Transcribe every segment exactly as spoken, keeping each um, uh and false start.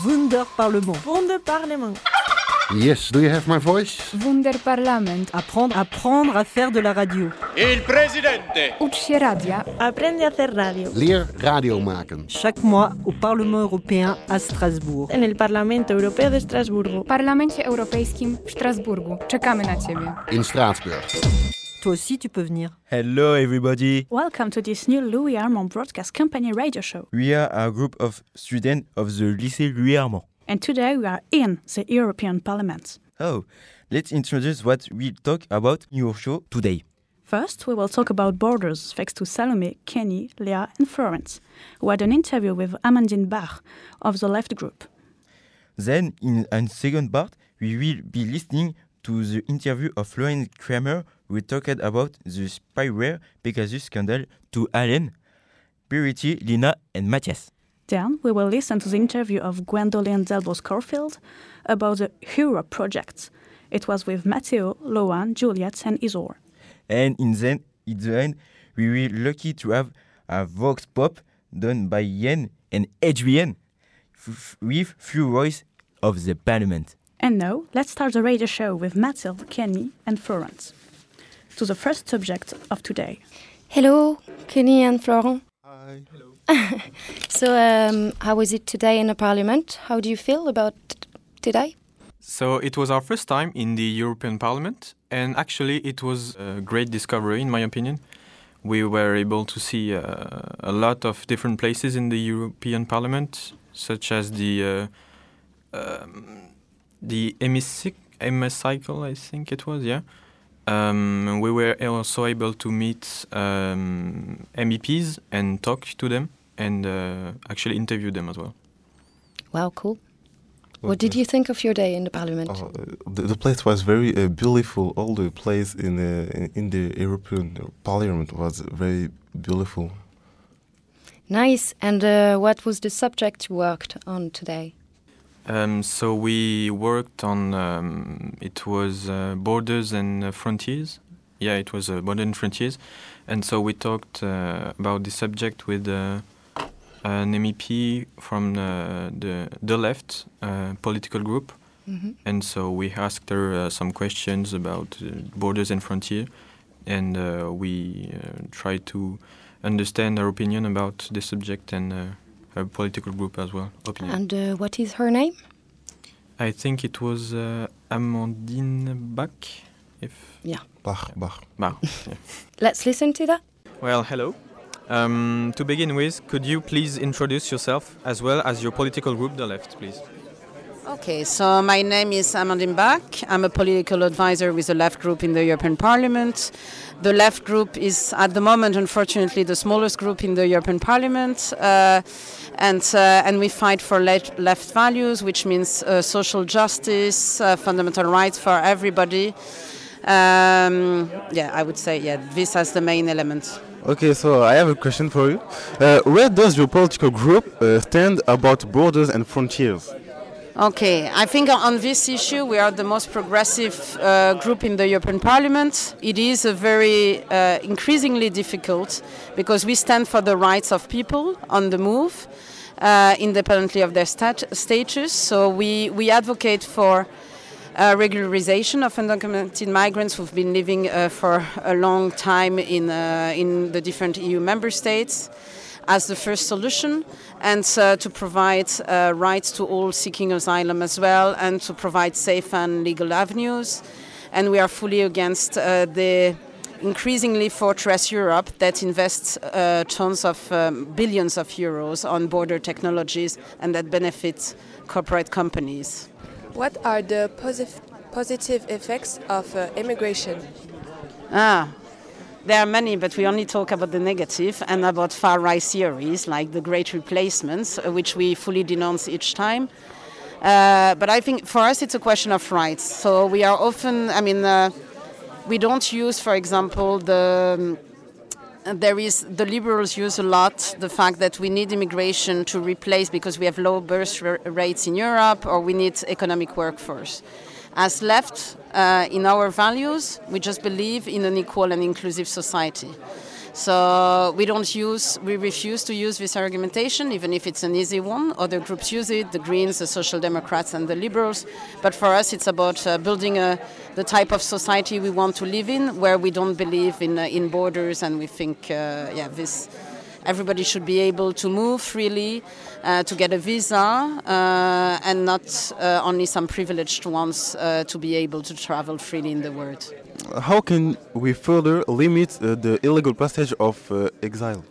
Wunderparlement. Wunderparlement. Yes, do you have my voice? Wunderparlament. Apprendre, apprendre à faire de la radio. Il presidente. Ucz się radia. Aprende a hacer radio. Leer radio maken. Chaque mois au Parlement européen à Strasbourg. En el Parlamento Europeo de Estrasburgo. W Parlamencie Europejskim w Strasburgu. Czekamy na Ciebie. In Straatsburg. Toi aussi, tu peux venir. Hello, everybody. Welcome to this new Louis Armand Broadcast Company radio show. We are a group of students of the Lycée Louis Armand. And today we are in the European Parliament. Oh, let's introduce what we'll talk about in your show today. First, we will talk about borders thanks to Salome, Kenny, Leah and Florence, who had an interview with Amandine Bach of the Left Group. Then, in a second part, we will be listening to the interview of Lauren Kramer, who talked about the spyware Pegasus scandal to Allen, Purity, Lina and Matthias. Then we will listen to the interview of Gwendoline Delbos-Corfield about the Hero project. It was with Matteo, Loan, Juliet and Isor. And in the, in the end, we were lucky to have a Vox Pop done by Yen and Adrian f- with few voice of the Parliament. And now, let's start the radio show with Mathilde, Kenny and Florence. To the first subject of today. Hello, Kenny and Florence. Hi. Hello. So, um, how is it today in the Parliament? How do you feel about t- today? So it was our first time in the European Parliament, and actually it was a great discovery, in my opinion. We were able to see uh, a lot of different places in the European Parliament, such as the uh, um, the hemicycle, hemicycle, I think it was, yeah. Um, we were also able to meet um, M E Ps and talk to them and uh, actually interview them as well. Wow, cool. What did you think of your day in the Parliament? Oh, the, the place was very uh, beautiful. All the place in the in the European Parliament was very beautiful. Nice. And uh, what was the subject you worked on today? Um, so we worked on, um, it was uh, borders and uh, frontiers. Yeah, it was uh, border and frontiers. And so we talked uh, about the subject with uh, an M E P from uh, the the left uh, political group. Mm-hmm. And so we asked her uh, some questions about uh, borders and frontier. And uh, we uh, tried to understand her opinion about the subject and uh, her political group as well. Opinion. And uh, what is her name? I think it was uh, Amandine Bach. If yeah, Bach, Bach. Bach. Yeah. Let's listen to that. Well, hello. Um, to begin with, could you please introduce yourself as well as your political group, the Left, please? Okay, so my name is Amandine Bach. I'm a political advisor with the Left Group in the European Parliament. The Left Group is, at the moment, unfortunately, the smallest group in the European Parliament. Uh, and uh, and we fight for le- left values, which means uh, social justice, uh, fundamental rights for everybody. Um, yeah, I would say, yeah, this as the main element. Okay, so I have a question for you. Uh, where does your political group uh, stand about borders and frontiers? Okay, I think on this issue we are the most progressive uh, group in the European Parliament. It is a very uh, increasingly difficult because we stand for the rights of people on the move, uh, independently of their stat- status. So we, we advocate for uh, regularization of undocumented migrants who've been living uh, for a long time in uh, in the different E U member states as the first solution, and uh, to provide uh, rights to all seeking asylum as well, and to provide safe and legal avenues. And we are fully against uh, the increasingly fortress Europe that invests uh, tons of um, billions of euros on border technologies and that benefits corporate companies. What are the posi- positive effects of uh, immigration? Ah. There are many, but we only talk about the negative and about far-right theories like the Great Replacements, uh, which we fully denounce each time. Uh, but I think for us it's a question of rights. So we are often, I mean, uh, we don't use, for example, the... Um, there is, the liberals use a lot the fact that we need immigration to replace because we have low birth r- rates in Europe, or we need economic workforce. As left, uh, in our values, we just believe in an equal and inclusive society. So we don't use, we refuse to use this argumentation, even if it's an easy one. Other groups use it, the Greens, the Social Democrats, and the Liberals. But for us, it's about uh, building a, the type of society we want to live in, where we don't believe in uh, in borders, and we think, uh, yeah, this. Everybody should be able to move freely, uh, to get a visa, uh, and not uh, only some privileged ones uh, to be able to travel freely in the world. How can we further limit uh, the illegal passage of uh, exile?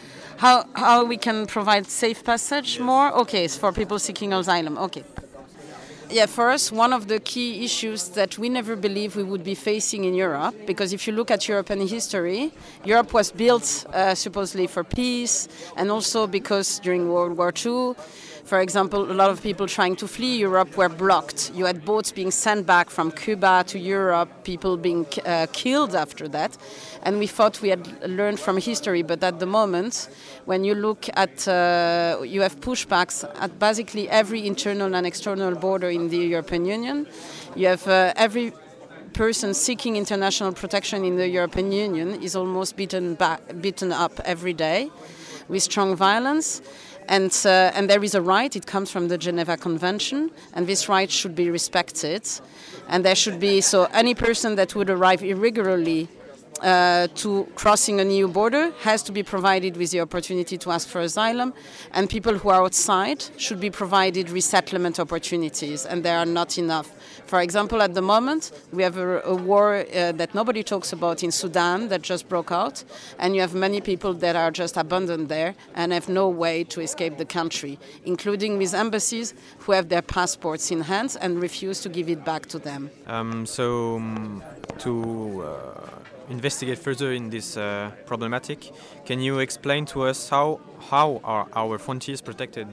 How how we can provide safe passage more? Okay, it's for people seeking asylum. Okay. Yeah, for us, one of the key issues that we never believed we would be facing in Europe, because if you look at European history, Europe was built uh, supposedly for peace, and also because during World War Two, for example, a lot of people trying to flee Europe were blocked. You had boats being sent back from Cuba to Europe, people being uh, killed after that. And we thought we had learned from history, but at the moment, when you look at, uh, you have pushbacks at basically every internal and external border in the European Union. You have uh, every person seeking international protection in the European Union is almost beaten back, beaten up every day with strong violence. And, uh, and there is a right, it comes from the Geneva Convention, and this right should be respected. And there should be, so any person that would arrive irregularly uh, to crossing an E U border has to be provided with the opportunity to ask for asylum, and people who are outside should be provided resettlement opportunities, and there are not enough. For example, at the moment, we have a, a war uh, that nobody talks about in Sudan that just broke out, and you have many people that are just abandoned there and have no way to escape the country, including with embassies who have their passports in hand and refuse to give it back to them. Um, so, um, to uh, investigate further in this uh, problematic, can you explain to us how, how are our frontiers protected?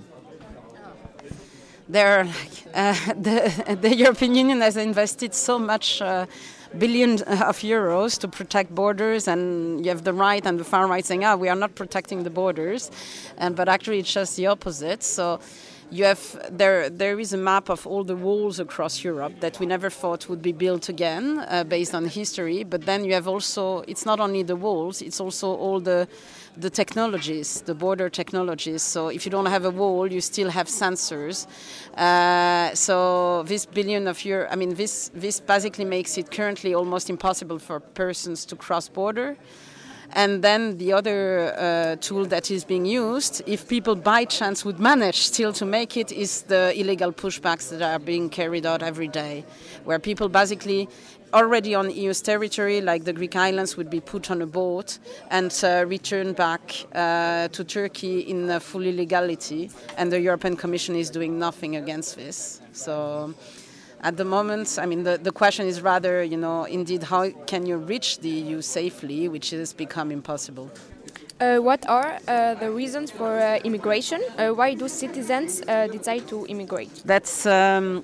There, uh, the, the European Union has invested so much uh, billion of euros to protect borders, and you have the right and the far right saying, "Ah, we are not protecting the borders," and but actually it's just the opposite. So you have there there is a map of all the walls across Europe that we never thought would be built again uh, based on history. But then you have also, it's not only the walls, it's also all the the technologies, the border technologies. So if you don't have a wall, you still have sensors. Uh, so this billion of euro, I mean, this this basically makes it currently almost impossible for persons to cross border. And then the other uh, tool that is being used, if people by chance would manage still to make it, is the illegal pushbacks that are being carried out every day, where people basically already on E U's territory, like the Greek islands, would be put on a boat and uh, returned back uh, to Turkey in uh, full illegality, and the European Commission is doing nothing against this. So at the moment, I mean, the, the question is rather, you know, indeed, how can you reach the E U safely, which has become impossible. Uh, what are uh, the reasons for uh, immigration? Uh, why do citizens uh, decide to immigrate? That's... Um,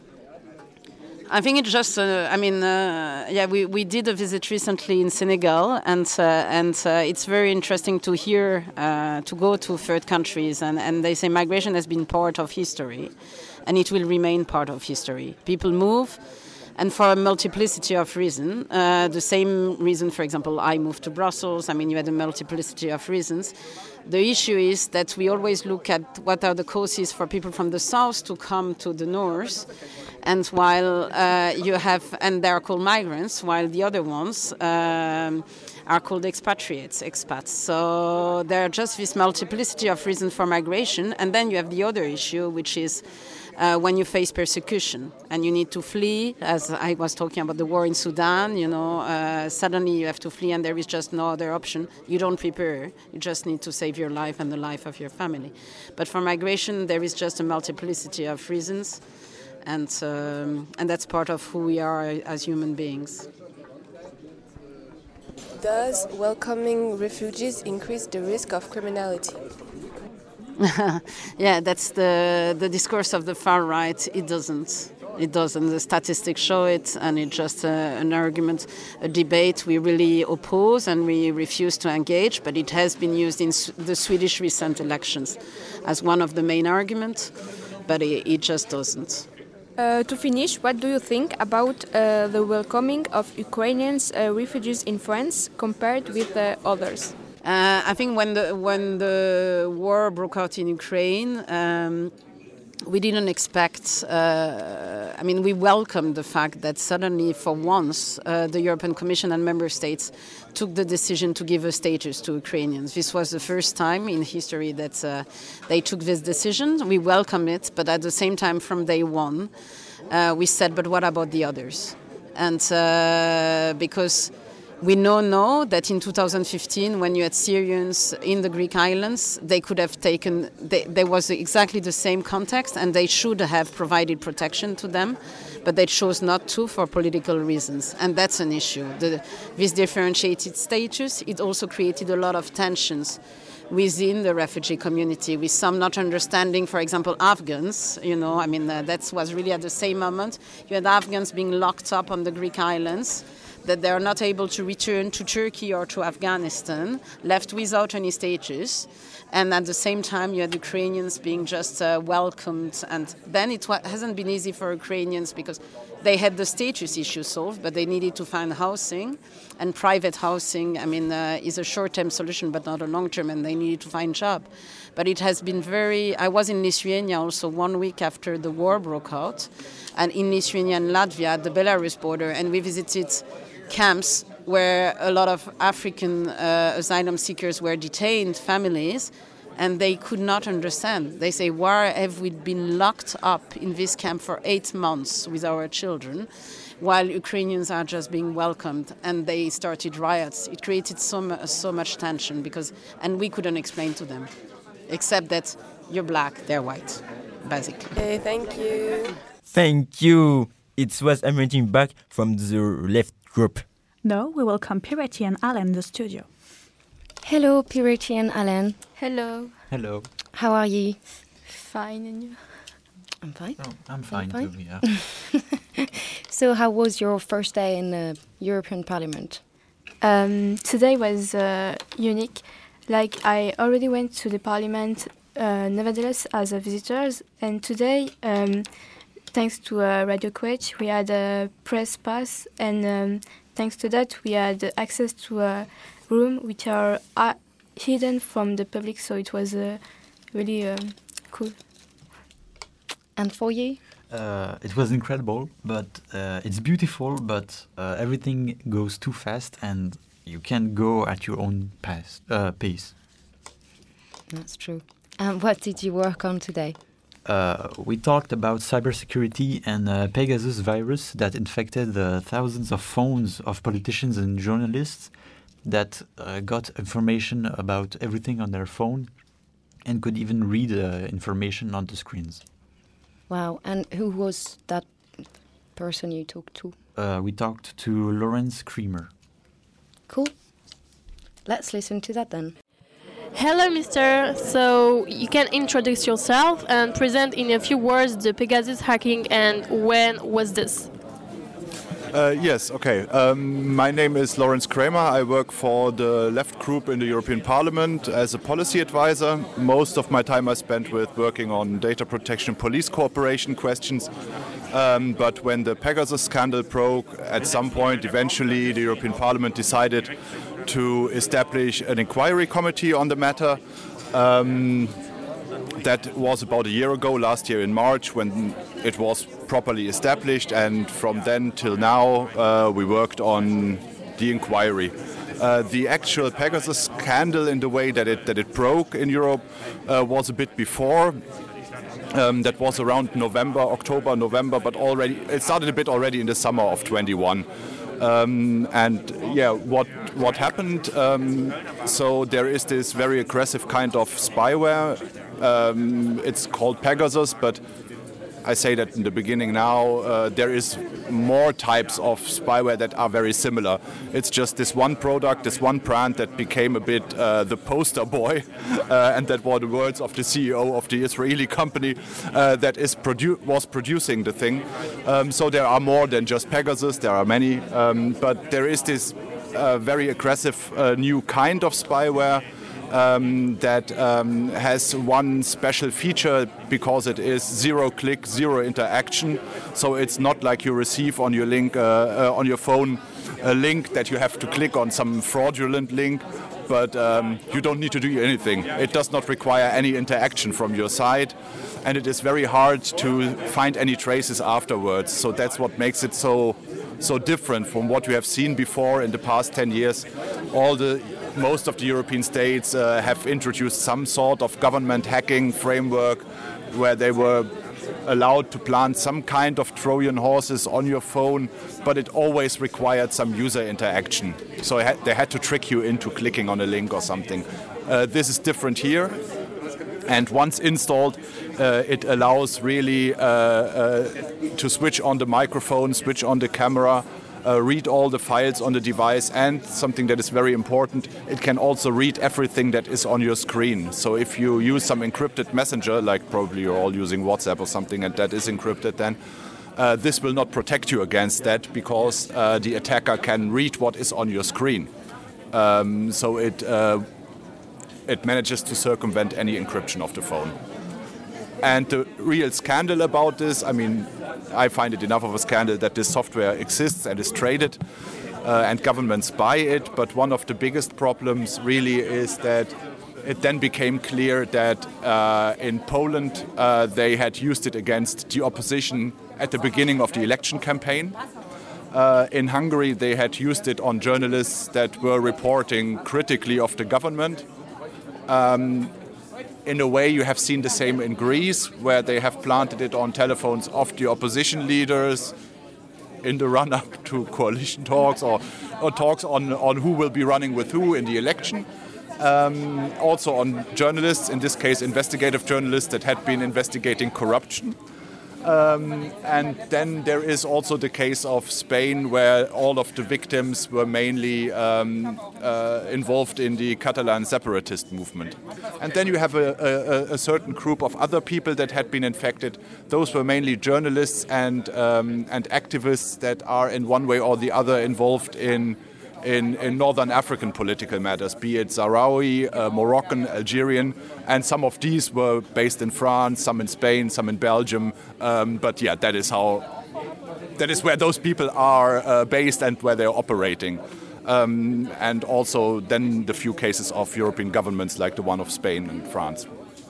I think it's just, uh, I mean, uh, yeah, we, we did a visit recently in Senegal, and uh, and uh, it's very interesting to hear, uh, to go to third countries, and, and they say migration has been part of history, and it will remain part of history. People move, and for a multiplicity of reasons. Uh, the same reason, for example, I moved to Brussels. I mean, you had a multiplicity of reasons. The issue is that we always look at what are the causes for people from the south to come to the north, and while uh, you have, and they are called migrants, while the other ones um, are called expatriates, expats. So there are just this multiplicity of reasons for migration, and then you have the other issue, which is uh, when you face persecution and you need to flee, as I was talking about the war in Sudan, you know, uh, suddenly you have to flee and there is just no other option. You don't prepare, you just need to save your life and the life of your family. But for migration, there is just a multiplicity of reasons. And, um, and that's part of who we are as human beings. Does welcoming refugees increase the risk of criminality? Yeah, that's the, the discourse of the far right. It doesn't. It doesn't. The statistics show it, and it's just a, an argument, a debate we really oppose and we refuse to engage, but it has been used in Su- the Swedish recent elections as one of the main arguments, but it, it just doesn't. Uh, to finish, what do you think about uh, the welcoming of Ukrainian uh, refugees in France compared with uh, others? Uh, I think when the when the war broke out in Ukraine, um, we didn't expect. Uh, I mean, we welcomed the fact that suddenly, for once, uh, the European Commission and member states took the decision to give a status to Ukrainians. This was the first time in history that uh, they took this decision. We welcome it, but at the same time, from day one, uh, we said, "But what about the others?" And uh, because we know now that in two thousand fifteen, when you had Syrians in the Greek islands, they could have taken, they, there was exactly the same context, and they should have provided protection to them, but they chose not to for political reasons. And that's an issue. The, this differentiated status, it also created a lot of tensions within the refugee community, with some not understanding, for example, Afghans, you know, I mean, uh, that was really at the same moment. You had Afghans being locked up on the Greek islands, that they are not able to return to Turkey or to Afghanistan, left without any status. And at the same time, you had Ukrainians being just uh, welcomed. And then it wa- hasn't been easy for Ukrainians because they had the status issue solved, but they needed to find housing. And private housing, I mean, uh, is a short-term solution, but not a long-term, and they needed to find job. But it has been very... I was in Lithuania also one week after the war broke out, and in Lithuania and Latvia at the Belarus border, and we visited camps where a lot of African uh, asylum seekers were detained, families, and they could not understand. They say, why have we been locked up in this camp for eight months with our children, while Ukrainians are just being welcomed? And they started riots. It created so, mu- so much tension, because, and we couldn't explain to them, except that you're black, they're white, basically. Okay, thank you. Thank you. It was emerging back from the left group. Now we welcome Pireti and Alan in the studio. Hello, Pireti and Alan. Hello. Hello. How are you? Fine, and you? I'm fine. Oh, I'm fine, fine. too, yeah. So how was your first day in the European Parliament? Um, today was uh, unique. Like, I already went to the Parliament, uh, nevertheless, as a visitor, and today... Um, Thanks to uh, Radio Quech, we had a press pass, and um, thanks to that, we had access to a room which are uh, hidden from the public. So it was uh, really um, cool. And for you? Uh, it was incredible, but uh, it's beautiful. But uh, everything goes too fast, and you can't go at your own pace. Uh, pace. That's true. And what did you work on today? Uh, we talked about cybersecurity and uh, Pegasus virus that infected uh, thousands of phones of politicians and journalists that uh, got information about everything on their phone and could even read uh, information on the screens. Wow. And who was that person you talked to? Uh, we talked to Lawrence Creamer. Cool. Let's listen to that then. Hello, mister. So you can introduce yourself and present in a few words the Pegasus hacking, and when was this? Uh, yes, okay. Um, my name is Lawrence Kramer. I work for the left group in the European Parliament as a policy advisor. Most of my time I spent with working on data protection, police cooperation questions. Um, but when the Pegasus scandal broke, at some point, eventually, the European Parliament decided to establish an inquiry committee on the matter. Um, that was about a year ago, last year in March, when it was properly established, and from then till now uh, we worked on the inquiry. Uh, the actual Pegasus scandal, in the way that it that it broke in Europe, uh, was a bit before. Um, that was around November, October, November, but already it started a bit already in the summer of twenty-one. Um, and yeah, what what happened? Um, so there is this very aggressive kind of spyware. Um, it's called Pegasus, but I say that in the beginning now. Uh, there is more types of spyware that are very similar. It's just this one product, this one brand that became a bit uh, the poster boy, uh, and that were the words of the C E O of the Israeli company uh, that is produ- was producing the thing. Um, so there are more than just Pegasus. There are many, um, but there is this uh, very aggressive uh, new kind of spyware. Um, that um, has one special feature because it is zero click, zero interaction. So it's not like you receive on your link uh, uh, on your phone a link that you have to click on some fraudulent link, but um, you don't need to do anything. It does not require any interaction from your side, and it is very hard to find any traces afterwards. So that's what makes it so so different from what we have seen before in the past ten years. All the most of the European states uh, have introduced some sort of government hacking framework where they were allowed to plant some kind of Trojan horses on your phone, but it always required some user interaction. So they had to trick you into clicking on a link or something. Uh, this is different here. And once installed, uh, it allows really uh, uh, to switch on the microphone, switch on the camera, uh, read all the files on the device, and something that is very important, it can also read everything that is on your screen. So if you use some encrypted messenger, like probably you're all using WhatsApp or something, and that is encrypted, then uh, this will not protect you against that, because uh, the attacker can read what is on your screen. Um, so it uh, it manages to circumvent any encryption of the phone. And the real scandal about this, I mean, I find it enough of a scandal that this software exists and is traded uh, and governments buy it, but one of the biggest problems really is that it then became clear that uh, in Poland uh, they had used it against the opposition at the beginning of the election campaign. Uh, in Hungary they had used it on journalists that were reporting critically of the government. Um, in a way, you have seen the same in Greece, where they have planted it on telephones of the opposition leaders in the run-up to coalition talks or, or talks on, on who will be running with who in the election. Um, also on journalists, in this case investigative journalists that had been investigating corruption. Um, and then there is also the case of Spain, where all of the victims were mainly um, uh, involved in the Catalan separatist movement. And then you have a, a, a certain group of other people that had been infected. Those were mainly journalists and, um, and activists that are in one way or the other involved in In, in northern African political matters, be it Sahrawi, uh, Moroccan, Algerian, and some of these were based in France, some in Spain, some in Belgium. Um, but yeah, that is how, that is where those people are uh, based and where they're operating. Um, and also then the few cases of European governments like the one of Spain and France.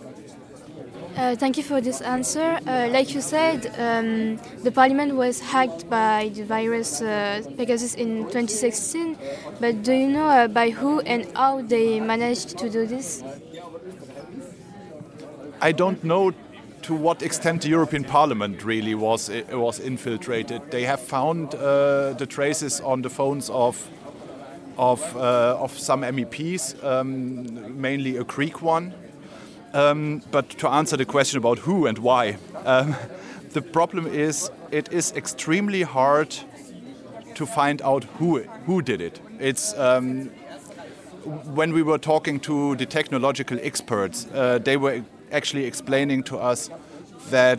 Uh, thank you for this answer. Uh, like you said, um, the parliament was hacked by the virus uh, Pegasus in twenty sixteen, but do you know uh, by who and how they managed to do this? I don't know to what extent the European Parliament really was it was infiltrated. They have found uh, the traces on the phones of of uh, of some M E Ps, um, mainly a Greek one. Um, but to answer the question about who and why, um, the problem is it is extremely hard to find out who who did it. It's um, when we were talking to the technological experts, uh, they were actually explaining to us that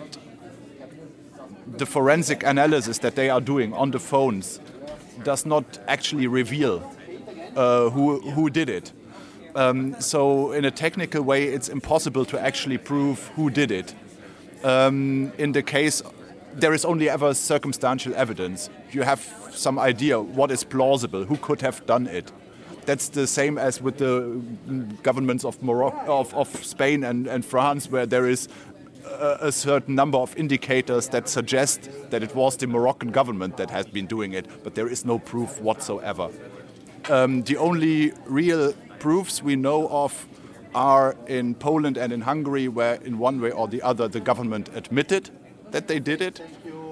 the forensic analysis that they are doing on the phones does not actually reveal uh, who who did it. Um, so in a technical way, it's impossible to actually prove who did it. Um, in the case, there is only ever circumstantial evidence. You have some idea what is plausible, who could have done it. That's the same as with the governments of Morocco, of, of Spain and, and France, where there is a, a certain number of indicators that suggest that it was the Moroccan government that has been doing it, but there is no proof whatsoever. Um, the only real proofs we know of are in Poland and in Hungary, where in one way or the other the government admitted that they did it.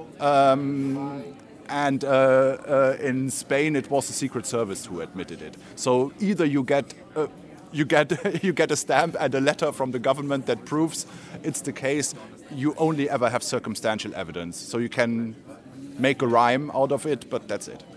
Um, and uh, uh, in Spain it was the Secret Service who admitted it. So either you get uh, you get you get a stamp and a letter from the government that proves it's the case. You only ever have circumstantial evidence. So you can make a rhyme out of it, but that's it.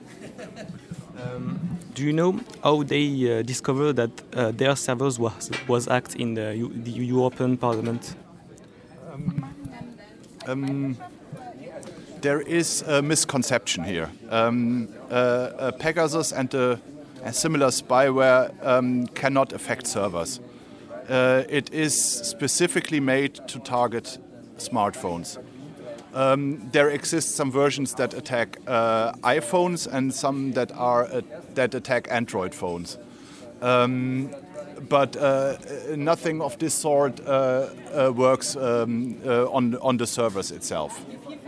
Um, do you know how they uh, discovered that uh, their servers was was hacked in the, U the European Parliament? Um, um, there is a misconception here. Um, uh, uh, Pegasus and the uh, similar spyware um, cannot affect servers. Uh, it is specifically made to target smartphones. Um, there exist some versions that attack uh, iPhones and some that are uh, that attack Android phones. Um, but uh, nothing of this sort uh, uh, works um, uh, on on the servers itself.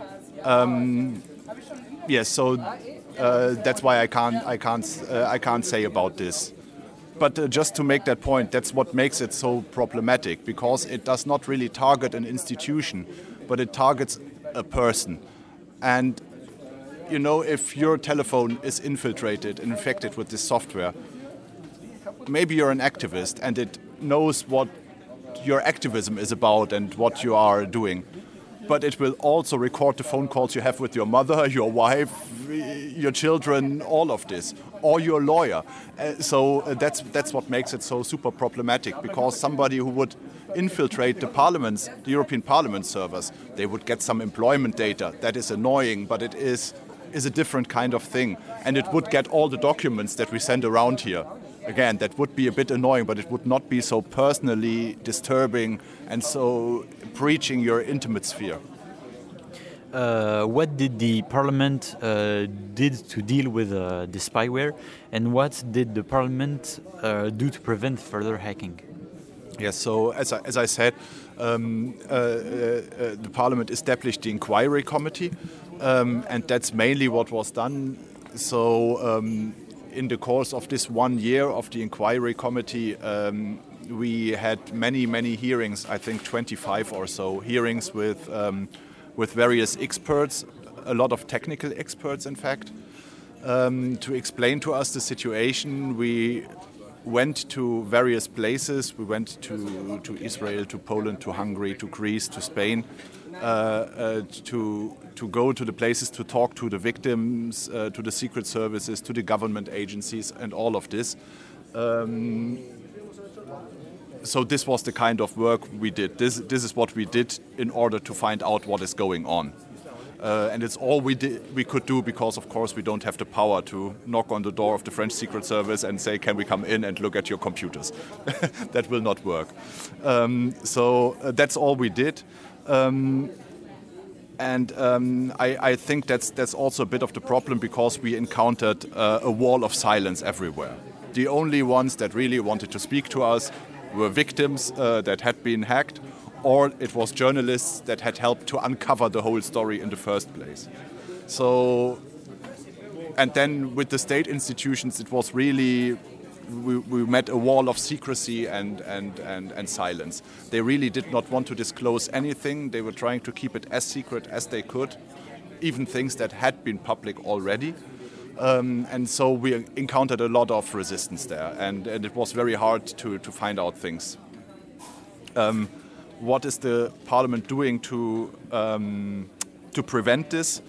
Um, yes, so uh, that's why I can't I can't uh, I can't say about this. But uh, just to make that point, that's what makes it so problematic, because it does not really target an institution, but it targets a person. And you know, if your telephone is infiltrated and infected with this software, maybe you're an activist and it knows what your activism is about and what you are doing. But it will also record the phone calls you have with your mother, your wife, your children, all of this, or your lawyer. Uh, so uh, that's that's what makes it so super problematic, because somebody who would infiltrate the parliaments, the European Parliament servers, they would get some employment data. That is annoying, but it is is a different kind of thing. And it would get all the documents that we send around here. Again, that would be a bit annoying, but it would not be so personally disturbing and so breaching your intimate sphere. Uh, what did the parliament uh, did to deal with uh, the spyware, and what did the parliament uh, do to prevent further hacking? Yes, so as I, as I said, um, uh, uh, uh, the parliament established the inquiry committee, um, and that's mainly what was done. So um, in the course of this one year of the inquiry committee, um, we had many, many hearings, I think twenty-five or so hearings with um, with various experts, a lot of technical experts, in fact, um, to explain to us the situation. We went to various places. We went to, to Israel, to Poland, to Hungary, to Greece, to Spain, uh, uh, to, to go to the places to talk to the victims, uh, to the secret services, to the government agencies, and all of this. Um, So this was the kind of work we did. This, this is what we did in order to find out what is going on. Uh, and it's all we, did, we could do, because, of course, we don't have the power to knock on the door of the French Secret Service and say, can we come in and look at your computers? That will not work. Um, so uh, that's all we did. Um, and um, I, I think that's, that's also a bit of the problem, because we encountered uh, a wall of silence everywhere. The only ones that really wanted to speak to us were victims uh, that had been hacked, or it was journalists that had helped to uncover the whole story in the first place. So, and then with the state institutions, it was really, we, we met a wall of secrecy and, and, and, and silence. They really did not want to disclose anything. They were trying to keep it as secret as they could, even things that had been public already. Um, and so we encountered a lot of resistance there, and, and it was very hard to, to find out things. Um, what is the parliament doing to, um, to prevent this?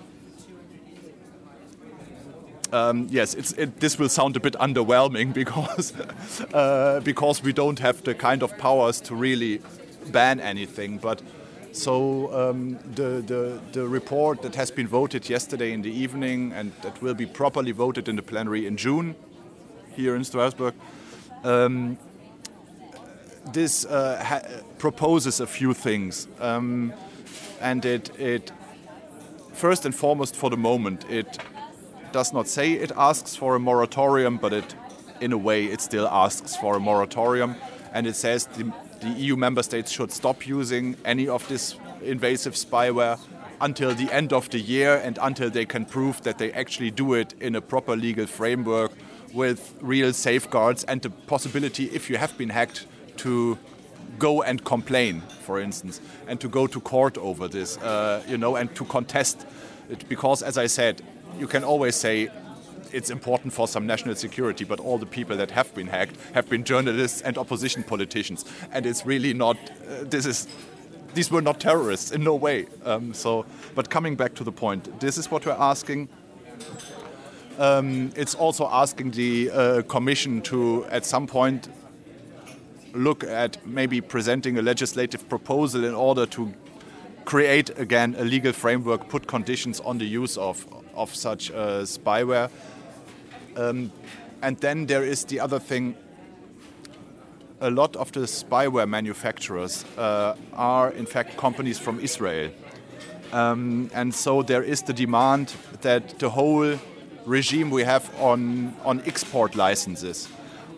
Um, yes, it's, it, this will sound a bit underwhelming, because, uh, because we don't have the kind of powers to really ban anything. But So um, the, the, the report that has been voted yesterday in the evening, and that will be properly voted in the plenary in June here in Strasbourg, um, this uh, ha- proposes a few things. Um, and it, it, first and foremost, for the moment, it does not say it asks for a moratorium, but it, in a way, it still asks for a moratorium. And it says the The E U member states should stop using any of this invasive spyware until the end of the year, and until they can prove that they actually do it in a proper legal framework with real safeguards, and the possibility, if you have been hacked, to go and complain, for instance, and to go to court over this, uh, you know, and to contest it. Because, as I said, you can always say it's important for some national security, but all the people that have been hacked have been journalists and opposition politicians, and it's really not. Uh, this is, these were not terrorists in no way. Um, so, but coming back to the point, this is what we're asking. Um, it's also asking the uh, Commission to, at some point, look at maybe presenting a legislative proposal in order to create again a legal framework, put conditions on the use of of such uh, spyware. Um, and then there is the other thing. A lot of the spyware manufacturers uh, are in fact companies from Israel. Um, and so there is the demand that the whole regime we have on, on export licenses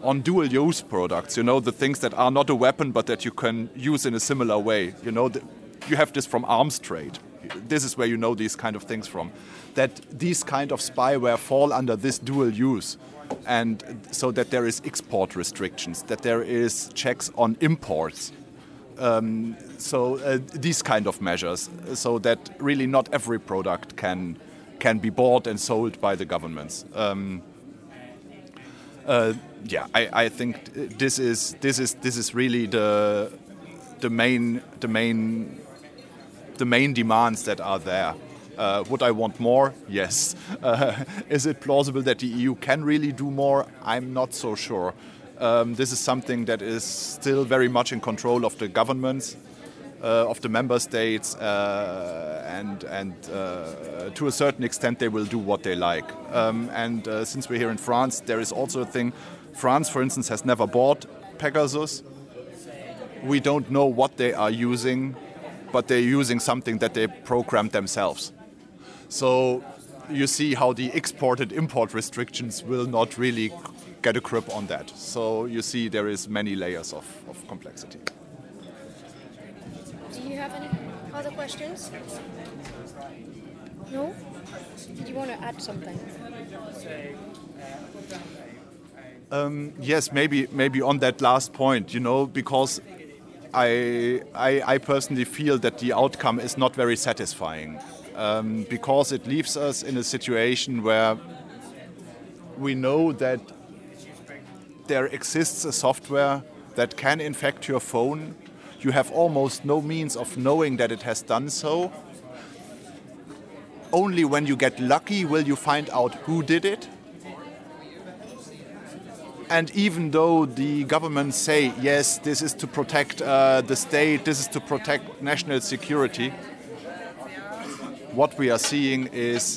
on dual-use products, you know, the things that are not a weapon but that you can use in a similar way. You know, the, you have this from arms trade. This is where you know these kind of things from. That these kind of spyware fall under this dual use. And so that there is export restrictions, that there is checks on imports. Um, so uh, these kind of measures, so that really not every product can can be bought and sold by the governments. Um, uh, yeah, I, I think this is this is this is really the the main the main the main demands that are there. Uh, would I want more? Yes. Uh, is it plausible that the E U can really do more? I'm not so sure. Um, this is something that is still very much in control of the governments, uh, of the member states, uh, and, and uh, to a certain extent they will do what they like. Um, and uh, since we're here in France, there is also a thing. France, for instance, has never bought Pegasus. We don't know what they are using, but they're using something that they programmed themselves. So you see how the export and import restrictions will not really get a grip on that. So you see there is many layers of, of complexity. Do you have any other questions? No? Did you want to add something? Um, yes, maybe maybe on that last point, you know, because I, I, I personally feel that the outcome is not very satisfying. Um, because it leaves us in a situation where we know that there exists a software that can infect your phone. You have almost no means of knowing that it has done so. Only when you get lucky will you find out who did it. And even though the governments say, yes, this is to protect uh, the state, this is to protect national security, what we are seeing is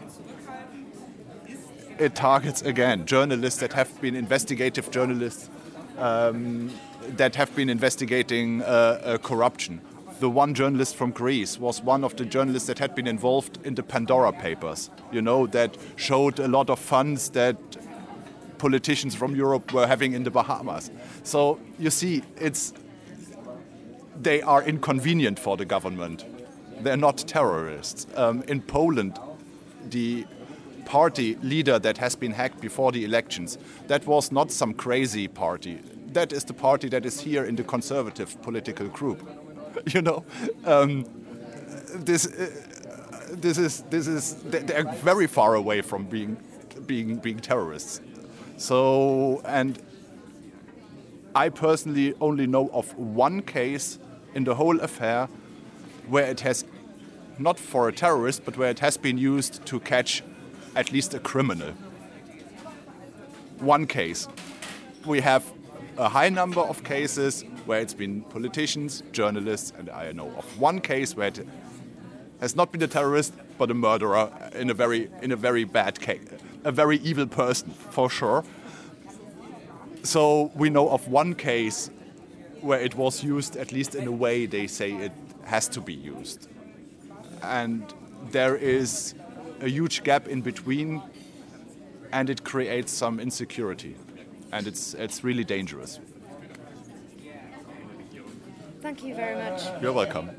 it targets, again, journalists that have been investigative journalists um, that have been investigating uh, uh, corruption. The one journalist from Greece was one of the journalists that had been involved in the Pandora Papers, you know, that showed a lot of funds that politicians from Europe were having in the Bahamas. So you see, it's they are inconvenient for the government. They're not terrorists. Um, in Poland, the party leader that has been hacked before the elections, that was not some crazy party. That is the party that is here in the conservative political group. You know, um, this uh, this is this is they're very far away from being being being terrorists. So, and I personally only know of one case in the whole affair where it has, not for a terrorist, but where it has been used to catch at least a criminal. One case. We have a high number of cases where it's been politicians, journalists, and I know of one case where it has not been a terrorist, but a murderer in a very, in a very bad case, a very evil person, for sure. So we know of one case where it was used, at least in a way they say it has to be used. And there is a huge gap in between, and it creates some insecurity. And it's it's really dangerous. Thank you very much. You're welcome.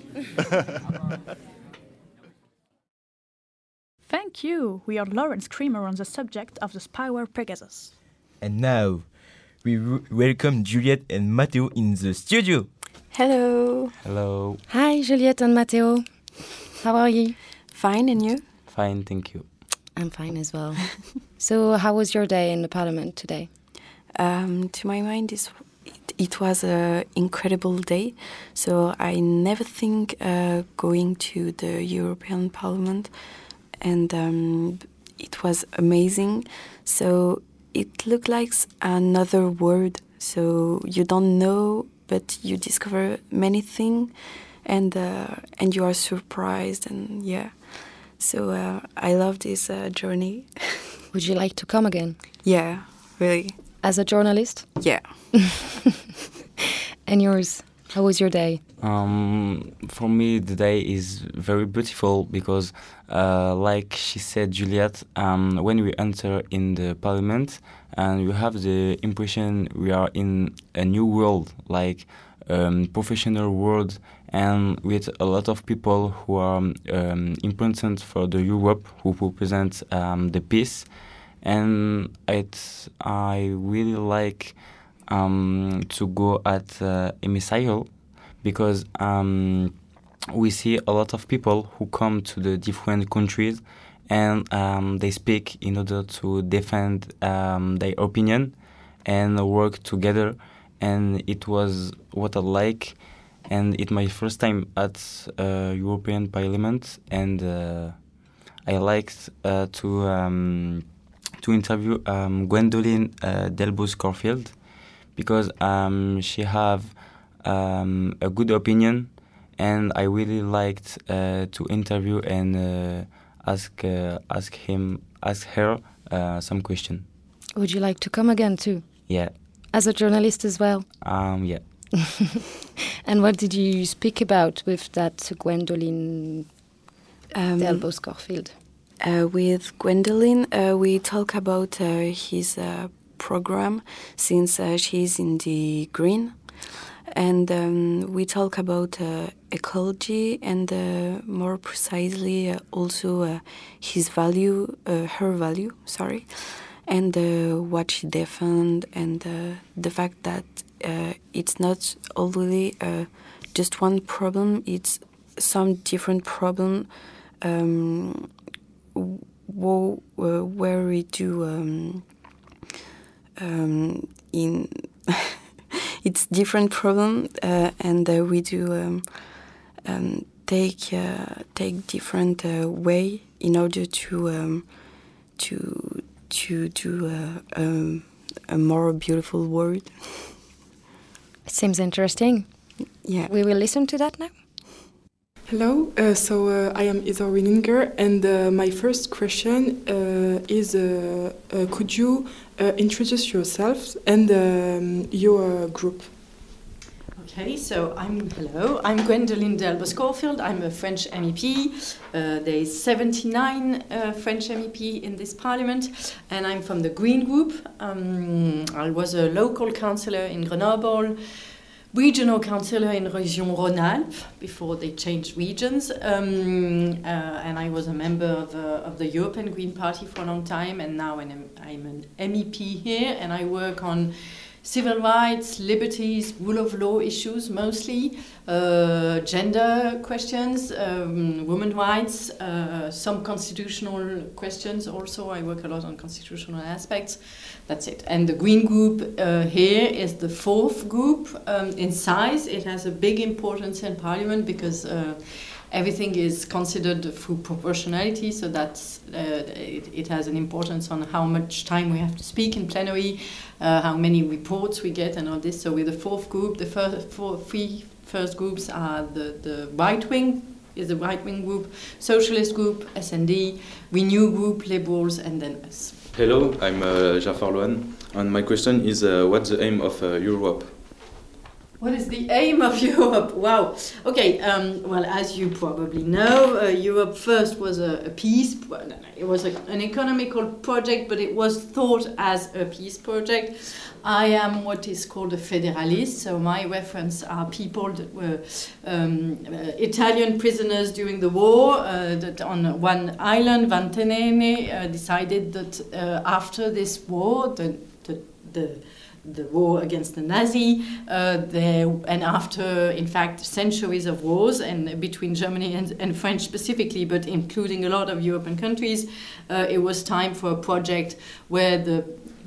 Thank you. We are Lawrence Creamer on the subject of the spyware Pegasus. And now, we w- welcome Juliette and Matteo in the studio. Hello. Hello. Hi, Juliette and Matteo. How are you? Fine, and you? Fine, thank you. I'm fine as well. So, how was your day in the parliament today? Um, to my mind, this, it, it was an incredible day. So I never think uh, going to the European Parliament, and um, it was amazing. So it looked like another world. So you don't know, but you discover many things, and uh, and you are surprised, and yeah. So uh, I love this uh, journey. Would you like to come again? Yeah, really. As a journalist? Yeah. And yours? How was your day? Um, for me, the day is very beautiful because, uh, like she said, Juliette, um, when we enter in the parliament, and you have the impression we are in a new world, like um, professional world, and with a lot of people who are um, important for the Europe, who represent um, the peace, and it, I really like um, to go at uh, Hemicycle, because um, we see a lot of people who come to the different countries and um, they speak in order to defend um, their opinion and work together. And it was what I like. And it's my first time at uh, European Parliament, and uh, I liked uh, to um, to interview um, Gwendoline uh, Delbos-Corfield, because um, she have Um, a good opinion, and I really liked uh, to interview and uh, ask uh, ask him ask her uh, some question. Would you like to come again too? Yeah. As a journalist as well? Um. Yeah. And what did you speak about with that Gwendoline Um, Delbos-Corfield? Uh, with Gwendoline, uh, we talk about uh, his uh, program, since uh, she's in the Green. And um, we talk about uh, ecology, and uh, more precisely uh, also uh, his value, uh, her value, sorry, and uh, what she defends, and uh, the fact that uh, it's not already uh, just one problem, it's some different problem um, wo- uh, where we do um, um, in... It's different problem, uh, and uh, we do um, um, take uh, take different uh, way in order to um, to to do uh, um, a more beautiful world. It seems interesting. Yeah, we will listen to that now. Hello, uh, so uh, I am Isor Wininger, and uh, my first question uh, is, uh, uh, could you uh, introduce yourself and um, your group? Okay, so I'm, hello, I'm Gwendoline Delbos-Corfield, I'm a French M E P, uh, there is seventy-nine uh, French M E P in this parliament, and I'm from the Green Group. Um, I was a local councillor in Grenoble, regional councillor in Région Rhône-Alpes before they changed regions, um, uh, and I was a member of, uh, of the European Green Party for a long time, and now I'm, I'm an M E P here, and I work on civil rights, liberties, rule of law issues mostly, uh, gender questions, um, women's rights, uh, some constitutional questions also. I work a lot on constitutional aspects. That's it. And the Green Group uh, here is the fourth group um, in size. It has a big importance in Parliament because uh, everything is considered through proportionality, so that's uh, it, it has an importance on how much time we have to speak in plenary, uh, how many reports we get, and all this. So with the fourth group, the first four, three first groups are the, the right wing, is the right wing group, Socialist group, S N D, Renew group, Liberals, and then us. Hello, I'm uh, Jafar Loan, and my question is uh, what's the aim of uh, Europe? What is the aim of Europe? Wow. Okay, um, well, as you probably know, uh, Europe first was a, a peace, well, no, no, it was a, an economical project, but it was thought as a peace project. I am what is called a federalist, so my reference are people that were um, uh, Italian prisoners during the war, uh, that on one island, Vantenene, uh, decided that uh, after this war, the, the, the the war against the Nazi, uh, there, and after, in fact, centuries of wars, and between Germany and, and French specifically, but including a lot of European countries, uh, it was time for a project where the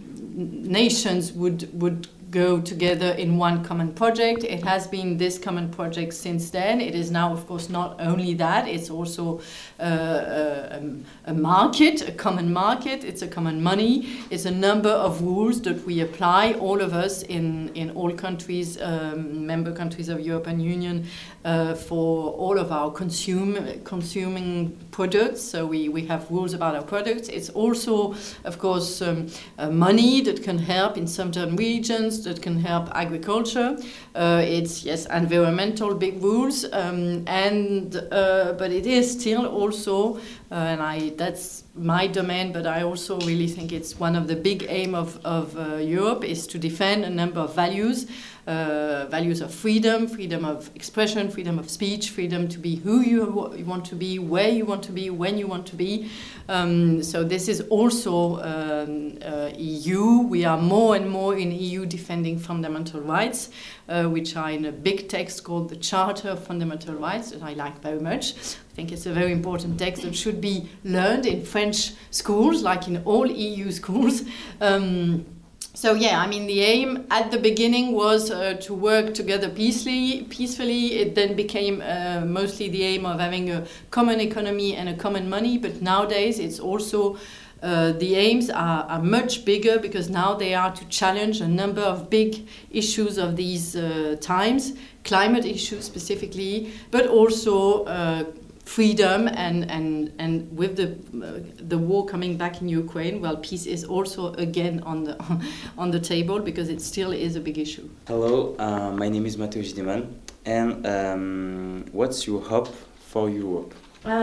nations would would go together in one common project. It has been this common project since then. It is now, of course, not only that, it's also uh, a, a market, a common market, it's a common money, it's a number of rules that we apply, all of us in, in all countries, um, member countries of European Union, uh, for all of our consume, consuming products. So we, we have rules about our products. It's also, of course, um, uh, money that can help in certain regions rules that can help agriculture. Uh, it's, yes, environmental big rules, um, and uh, but it is still also, uh, and I that's my domain, but I also really think it's one of the big aim of, of uh, Europe is to defend a number of values, uh, values of freedom, freedom of expression, freedom of speech, freedom to be who you, w- you want to be, where you want to be, when you want to be. Um, so this is also um, uh, E U. We are more and more in E U defending fundamental rights, uh, which are in a big text called the Charter of Fundamental Rights that I like very much. I think it's a very important text that should be learned in French schools, like in all E U schools. Um, so yeah, I mean, the aim at the beginning was uh, to work together peacefully. Peacefully, it then became uh, mostly the aim of having a common economy and a common money. But nowadays, it's also uh, the aims are, are much bigger because now they are to challenge a number of big issues of these uh, times, climate issues specifically, but also uh, freedom and, and, and with the uh, the war coming back in Ukraine, well, peace is also again on the on the table because it still is a big issue. Hello, uh, my name is Mateo Gideman, and um, what's your hope for Europe?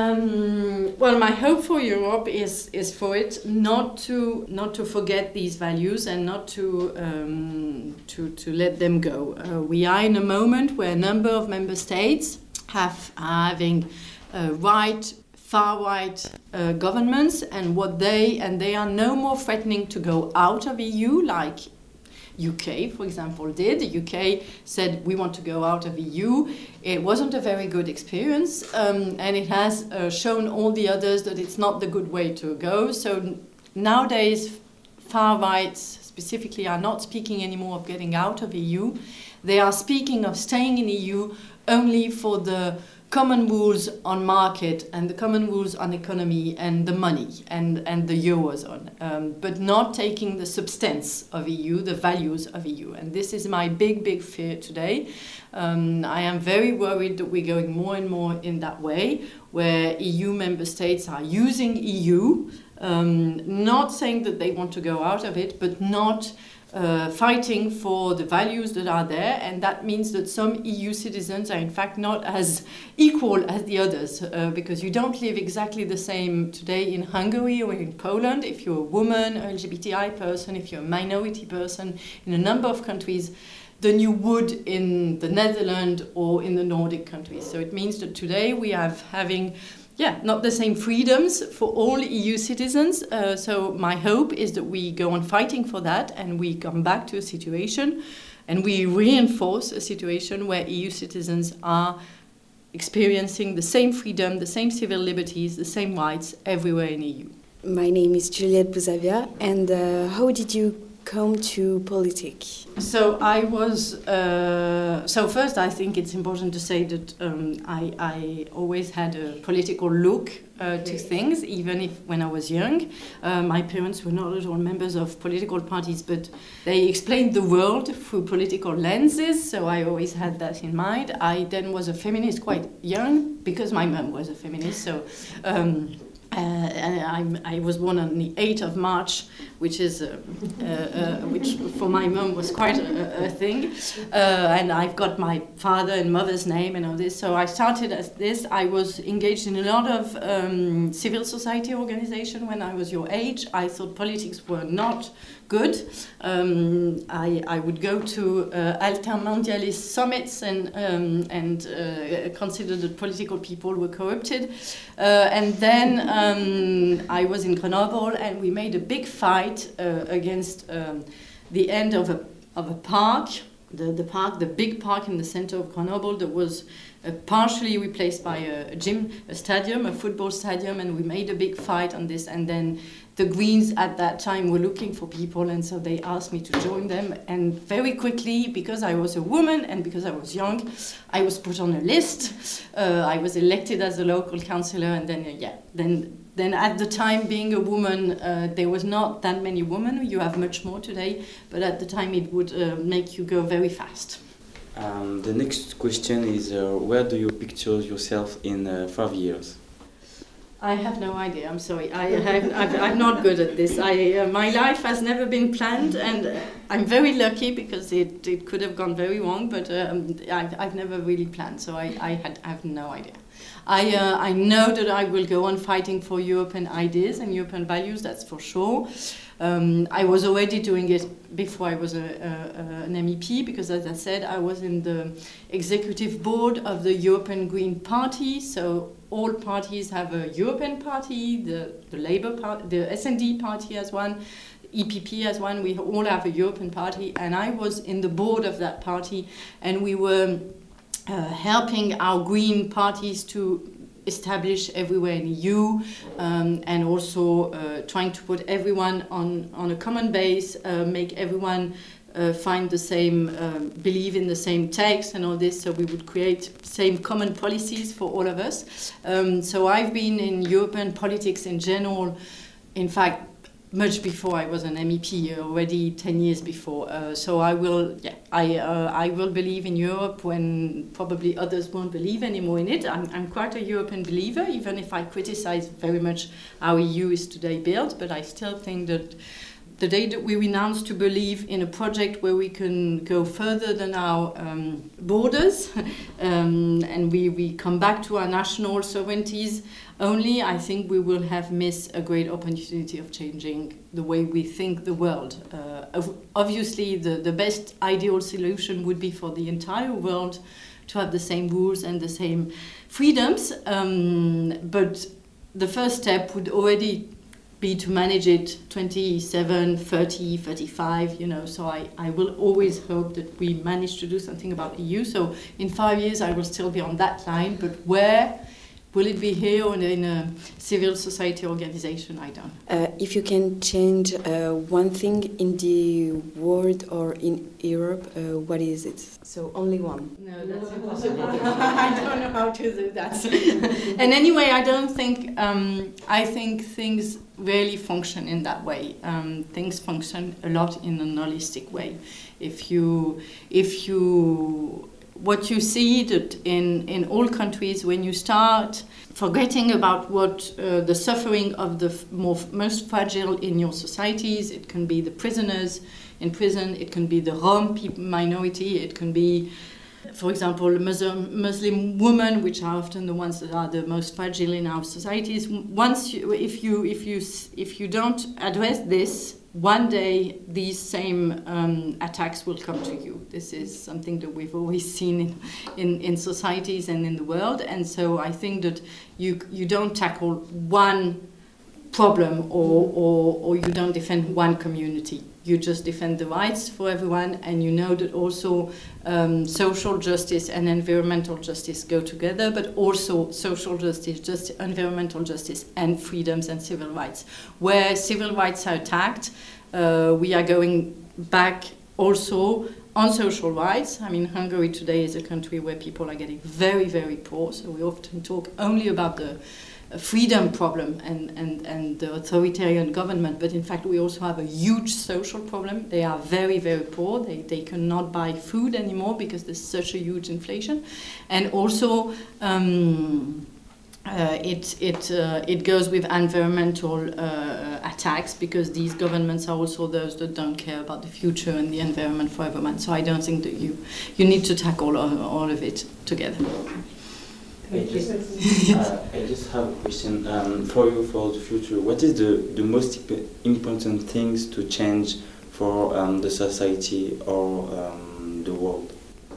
Um, well, my hope for Europe is is for it not to not to forget these values and not to um, to to let them go. Uh, we are in a moment where a number of member states have are having Uh, right, far-right uh, governments, and what they and they are no more threatening to go out of E U, like U K, for example, did. The U K said we want to go out of E U. It wasn't a very good experience, um, and it has uh, shown all the others that it's not the good way to go. So n- nowadays, far-rights specifically are not speaking anymore of getting out of E U. They are speaking of staying in E U only for the common rules on market and the common rules on economy and the money and, and the Eurozone, um, but not taking the substance of E U, the values of E U. And this is my big, big fear today. Um, I am very worried that we're going more and more in that way, where E U member states are using E U, um, not saying that they want to go out of it, but not Uh, fighting for the values that are there, and that means that some E U citizens are in fact not as equal as the others, uh, because you don't live exactly the same today in Hungary or in Poland if you're a woman, L G B T I person, if you're a minority person in a number of countries than you would in the Netherlands or in the Nordic countries. So it means that today we are having Yeah, not the same freedoms for all E U citizens. Uh, so my hope is that we go on fighting for that and we come back to a situation and we reinforce a situation where E U citizens are experiencing the same freedom, the same civil liberties, the same rights everywhere in E U. My name is Juliette Bouzavia, and uh, how did you come to politics? So I was, uh, so first I think it's important to say that um, I, I always had a political look uh, to things, even if when I was young. Uh, my parents were not at all members of political parties, but they explained the world through political lenses, so I always had that in mind. I then was a feminist quite young, because my mum was a feminist, so um, Uh, and I, I was born on the eighth of March, which is uh, uh, uh, which for my mum was quite a, a thing. Uh, and I've got my father and mother's name and all this. So I started as this. I was engaged in a lot of um, civil society organization when I was your age. I thought politics were not good. Um, I, I would go to uh, altermondialist summits and um, and uh, consider that political people were corrupted. Uh, and then um, I was in Grenoble, and we made a big fight uh, against um, the end of a of a park, the the park, the big park in the center of Grenoble that was uh, partially replaced by a, a gym, a stadium, a football stadium, and we made a big fight on this. And then the Greens at that time were looking for people, and so they asked me to join them. And very quickly, because I was a woman and because I was young, I was put on a list. Uh, I was elected as a local councillor, and then uh, yeah, then then at the time, being a woman, uh, there was not that many women. You have much more today, but at the time it would uh, make you go very fast. Um, the next question is, uh, where do you picture yourself in uh, five years? I have no idea. I'm sorry. I have, I've, I'm not good at this. I, uh, my life has never been planned, and uh, I'm very lucky because it, it could have gone very wrong. But um, I've, I've never really planned, so I, I had I have no idea. I uh, I know that I will go on fighting for European ideas and European values. That's for sure. Um, I was already doing it before I was a, a, a, an M E P, because, as I said, I was in the executive board of the European Green Party. So all parties have a European party. The the Labour Party, the S and D party has one, E P P has one. We all have a European party, and I was in the board of that party, and we were uh, helping our Green parties to establish everywhere in the E U, um, and also uh, trying to put everyone on, on a common base, uh, make everyone uh, find the same, um, believe in the same text and all this, so we would create same common policies for all of us. Um, so I've been in European politics in general, in fact, much before I was an M E P, already ten years before. Uh, so I will, yeah, I uh, I will believe in Europe when probably others won't believe anymore in it. I'm I'm quite a European believer, even if I criticize very much how E U is today built. But I still think that the day that we renounce to believe in a project where we can go further than our um, borders, um, and we we come back to our national sovereignties only, I think we will have missed a great opportunity of changing the way we think the world. Uh, obviously, the, the best ideal solution would be for the entire world to have the same rules and the same freedoms, um, but the first step would already be to manage it twenty-seven, thirty, thirty-five, you know, so I, I will always hope that we manage to do something about E U. So in five years I will still be on that line, but where? Will it be here or in a civil society organization? I don't know. Uh, if you can change uh, one thing in the world or in Europe, uh, what is it? So only one. No, that's impossible. I don't know how to do that. And anyway, I don't think, um, I think things really function in that way. Um, things function a lot in an holistic way. If you, if you, what you see that in, in all countries, when you start forgetting about what uh, the suffering of the f- more, most fragile in your societies, it can be the prisoners in prison, it can be the Rome people, minority, it can be, for example, Muslim, Muslim women, which are often the ones that are the most fragile in our societies. Once, you, if you if you if you don't address this, one day these same um, attacks will come to you. This is something that we've always seen in, in, in societies and in the world. And so I think that you you don't tackle one problem or, or, or you don't defend one community. You just defend the rights for everyone, and you know that also um, social justice and environmental justice go together, but also social justice, just environmental justice, and freedoms and civil rights. Where civil rights are attacked, uh, we are going back also on social rights. I mean, Hungary today is a country where people are getting very, very poor, so we often talk only about the freedom problem and, and, and the authoritarian government, but in fact we also have a huge social problem. They are very, very poor. They, they cannot buy food anymore because there's such a huge inflation. And also um, uh, it, it, uh, it goes with environmental uh, attacks, because these governments are also those that don't care about the future and the environment for everyone. So I don't think that you, you need to tackle all, all of it together. I just, uh, I just have a question um, for you for the future. What is the, the most important things to change for um, the society or um, the world?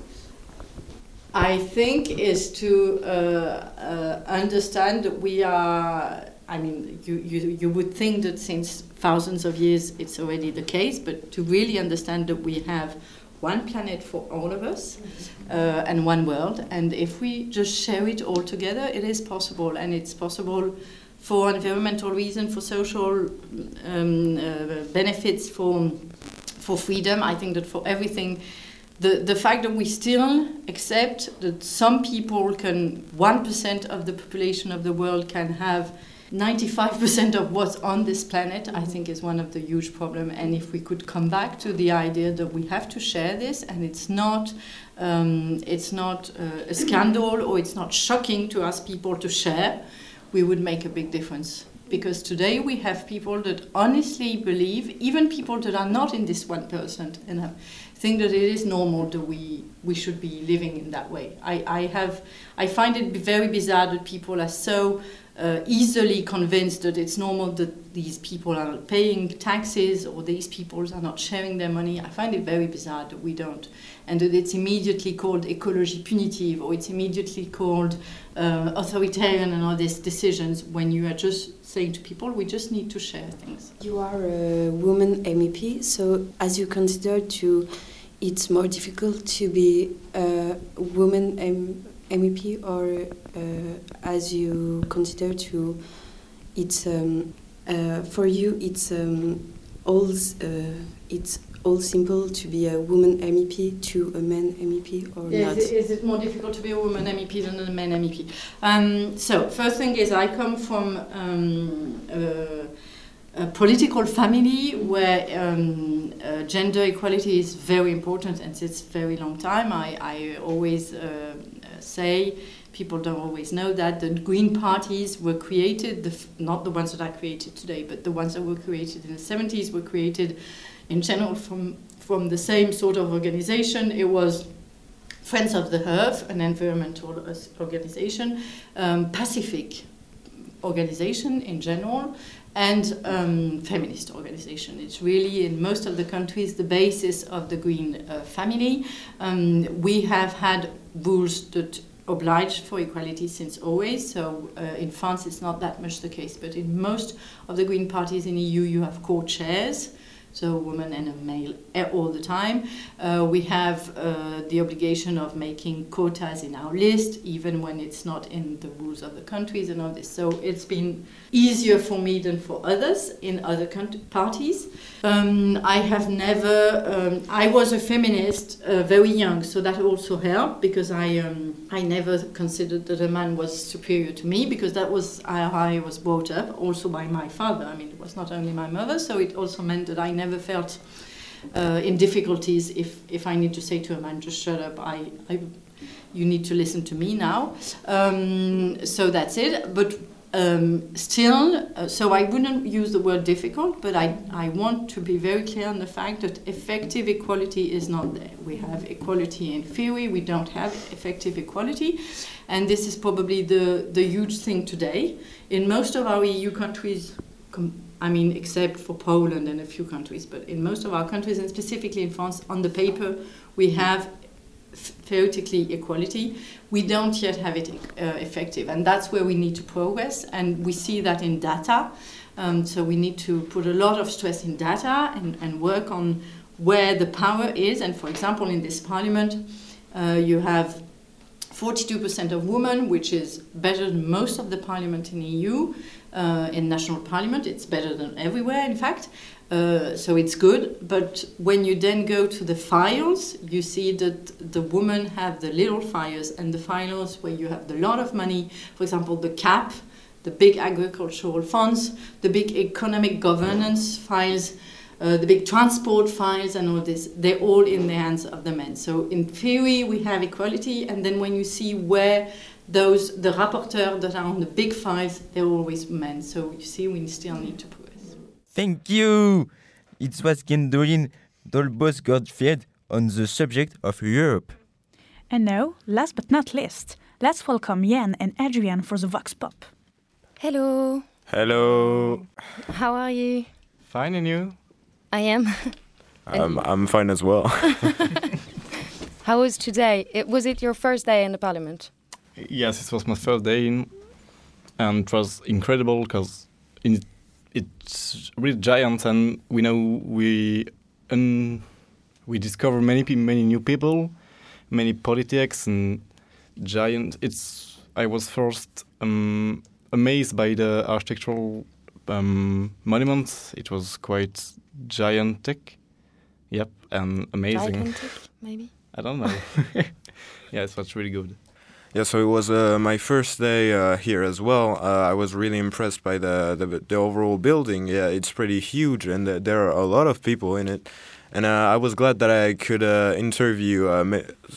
I think is to uh, uh, understand that we are, I mean, you, you, you would think that since thousands of years it's already the case, but to really understand that we have one planet for all of us, uh, and one world, and if we just share it all together, it is possible, and it's possible for environmental reasons, for social um, uh, benefits, for for freedom. I think that for everything, the the fact that we still accept that some people can, one percent of the population of the world can have ninety-five percent of what's on this planet, I think is one of the huge problems. And if we could come back to the idea that we have to share this, and it's not um, it's not uh, a scandal, or it's not shocking to ask people to share, we would make a big difference. Because today we have people that honestly believe, even people that are not in this one percent, and uh, think that it is normal that we we should be living in that way. I, I have I find it very bizarre that people are so uh, easily convinced that it's normal that these people are not paying taxes or these people are not sharing their money. I find it very bizarre that we don't, and that it's immediately called ecology punitive, or it's immediately called uh, authoritarian and all these decisions, when you are just saying to people, we just need to share things. You are a woman M E P, so as you consider to, it's more difficult to be a woman M- MEP, or uh, as you consider to, it's um, uh, for you it's um, all uh, it's all simple to be a woman M E P to a man M E P, or Yeah, not? is, it, is it more difficult to be a woman M E P than a man M E P? Um, so, first thing is, I come from um, a, a political family where um, uh, gender equality is very important, and since a very long time. I, I always uh, say, people don't always know that, the Green parties were created, the f- not the ones that are created today, but the ones that were created in the seventies were created in general from, from the same sort of organization. It was Friends of the Earth, an environmental organization, um, Pacific organization in general, and um, feminist organization. It's really, in most of the countries, the basis of the Green uh, family. Um, we have had rules that oblige for equality since always. So uh, in France, it's not that much the case, but in most of the Green parties in the E U, you have co-chairs, so a woman and a male all the time. Uh, we have uh, the obligation of making quotas in our list, even when it's not in the rules of the countries and all this. So it's been easier for me than for others in other country- parties. Um, I have never, um, I was a feminist uh, very young, so that also helped, because I um, I never considered that a man was superior to me, because that was how I was brought up, also by my father. I mean, it was not only my mother, so it also meant that I never felt uh, in difficulties if, if I need to say to a man, just shut up, I, I you need to listen to me now. Um, so that's it. But um, still, uh, so I wouldn't use the word difficult, but I, I want to be very clear on the fact that effective equality is not there. We have equality in theory, we don't have effective equality, and this is probably the, the huge thing today. In most of our E U countries, com- I mean, except for Poland and a few countries, but in most of our countries, and specifically in France, on the paper, we have theoretically equality. We don't yet have it uh, effective, and that's where we need to progress, and we see that in data. Um, so we need to put a lot of stress in data and, and work on where the power is. And for example, in this parliament, uh, you have forty-two percent of women, which is better than most of the parliament in the E U. Uh, in national parliament, it's better than everywhere, in fact. Uh, so it's good, but when you then go to the files, you see that the women have the little files, and the files where you have the lot of money, for example, the C A P, the big agricultural funds, the big economic governance files, uh, the big transport files and all this, they're all in the hands of the men. So in theory, we have equality, and then when you see where those, the rapporteurs that are on the big files, they're always men. So you see, we still need to progress. Thank you! It was Gwendoline Delbos-Goldfield on the subject of Europe. And now, last but not least, let's welcome Jan and Adrian for the Vox Pop. Hello. Hello. How are you? Fine, and you? I am. Um, I'm fine as well. How was today? It, was it your first day in the parliament? Yes, it was my first day in, and it was incredible because it, it's really giant, and we know we um, we discover many pe- many new people, many politics and giant. It's I was first um, amazed by the architectural um, monuments. It was quite gigantic, yep, and amazing. Gigantic, maybe. I don't know. Yeah, it was really good. Yeah, so it was uh, my first day uh, here as well. Uh, I was really impressed by the, the the overall building. Yeah, it's pretty huge, and uh, there are a lot of people in it. And uh, I was glad that I could uh, interview uh, ma-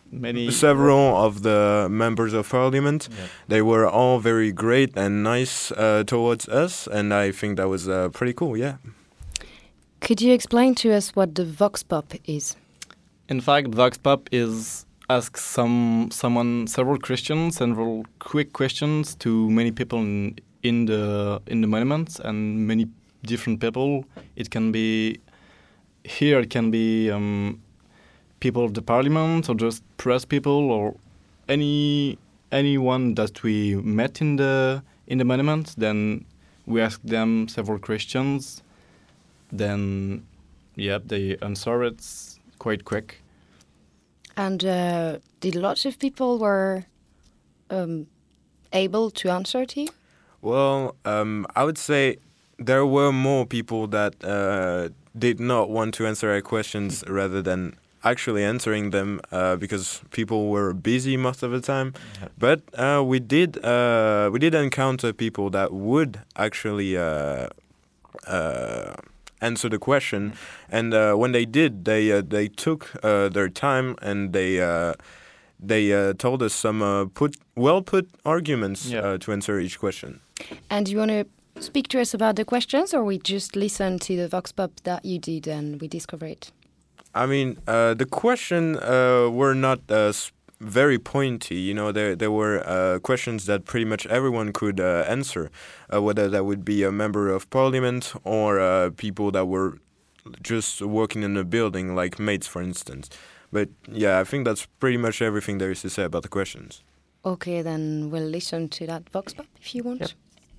many several of the members of parliament. Yeah. They were all very great and nice uh, towards us, and I think that was uh, pretty cool. Yeah. Could you explain to us what the Vox Pop is? In fact, Vox Pop is ask some someone several questions, several quick questions to many people in, in the in the monuments and many different people. It can be here. It can be um, people of the parliament or just press people or any anyone that we met in the in the monument. Then we ask them several questions. Then, yeah, they answer it quite quick. And uh, did lots of people were um, able to answer to you? Well, um, I would say there were more people that uh, did not want to answer our questions rather than actually answering them uh, because people were busy most of the time. Yeah. But uh, we did uh, we did encounter people that would actually uh, uh, answer the question, and uh, when they did, they uh, they took uh, their time and they uh, they uh, told us some uh, put well put arguments Yeah. uh, to answer each question. And you want to speak to us about the questions, or we just listen to the Vox Pop that you did and we discover it? I mean, uh, the question uh, were not uh, s- very pointy. You know, there there were uh, questions that pretty much everyone could uh, answer, uh, whether that would be a member of parliament or uh, people that were just working in a building, like maids, for instance. But yeah, I think that's pretty much everything there is to say about the questions. Okay, then we'll listen to that Vox Pop if you want. Yep.